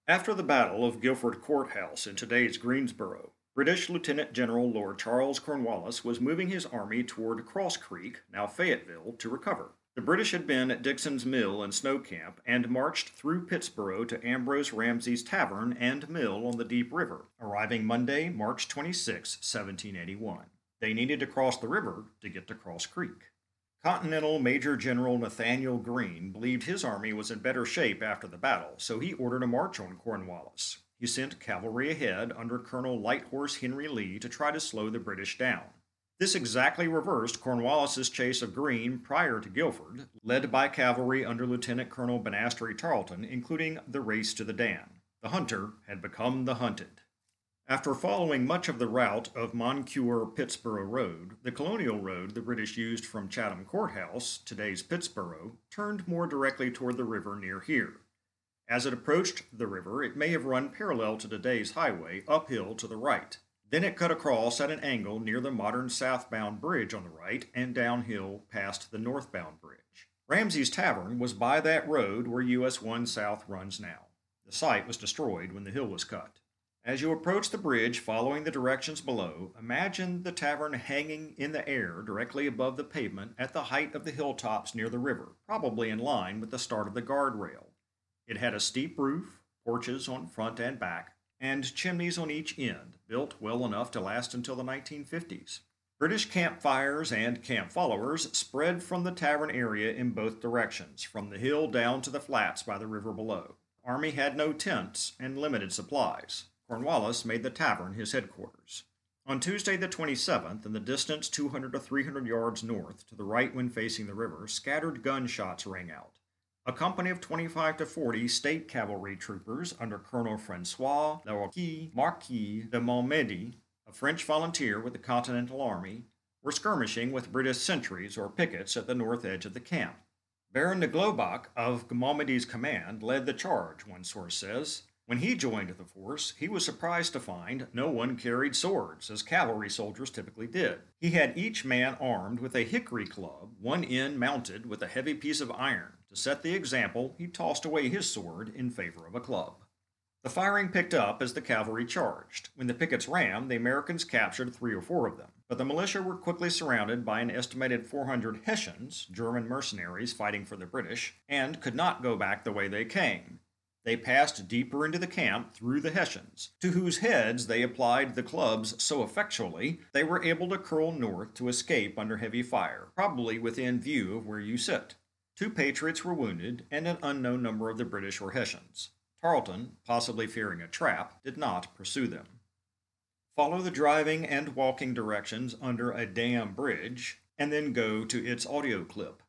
After the Battle of Guilford Courthouse in today's Greensboro, British Lieutenant General Lord Charles Cornwallis was moving his army toward Cross Creek, now Fayetteville, to recover. The British had been at Dixon's Mill and Snow Camp and marched through Pittsboro to Ambrose Ramsey's Tavern and Mill on the Deep River, arriving Monday, March 26, 1781. They needed to cross the river to get to Cross Creek. Continental Major General Nathanael Greene believed his army was in better shape after the battle, so he ordered a march on Cornwallis. He sent cavalry ahead under Colonel Light Horse Henry Lee to try to slow the British down. This exactly reversed Cornwallis's chase of Greene prior to Guilford, led by cavalry under Lieutenant Colonel Banastre Tarleton, including the race to the Dan. The hunter had become the hunted. After following much of the route of Moncure-Pittsboro Road, the Colonial Road the British used from Chatham Courthouse, today's Pittsboro, turned more directly toward the river near here. As it approached the river, it may have run parallel to today's highway, uphill to the right. Then it cut across at an angle near the modern southbound bridge on the right and downhill past the northbound bridge. Ramsey's Tavern was by that road where US 1 South runs now. The site was destroyed when the hill was cut. As you approach the bridge following the directions below, imagine the tavern hanging in the air directly above the pavement at the height of the hilltops near the river, probably in line with the start of the guardrail. It had a steep roof, porches on front and back, and chimneys on each end, built well enough to last until the 1950s. British campfires and camp followers spread from the tavern area in both directions, from the hill down to the flats by the river below. The Army had no tents and limited supplies. Cornwallis made the tavern his headquarters. On Tuesday the 27th, in the distance 200 to 300 yards north, to the right when facing the river, scattered gunshots rang out. A company of 25 to 40 state cavalry troopers under Colonel Francois Leroux Marquis de Montmedy, a French volunteer with the Continental Army, were skirmishing with British sentries or pickets at the north edge of the camp. Baron de Globach of Montmedy's command led the charge, one source says. When he joined the force, he was surprised to find no one carried swords, as cavalry soldiers typically did. He had each man armed with a hickory club, one end mounted with a heavy piece of iron. To set the example, he tossed away his sword in favor of a club. The firing picked up as the cavalry charged. When the pickets ran, the Americans captured 3 or 4 of them, but the militia were quickly surrounded by an estimated 400 Hessians, German mercenaries fighting for the British, and could not go back the way they came. They passed deeper into the camp through the Hessians, to whose heads they applied the clubs so effectually they were able to curl north to escape under heavy fire, probably within view of where you sit. 2 patriots were wounded, and an unknown number of the British or Hessians. Tarleton, possibly fearing a trap, did not pursue them. Follow the driving and walking directions under a dam bridge, and then go to its audio clip.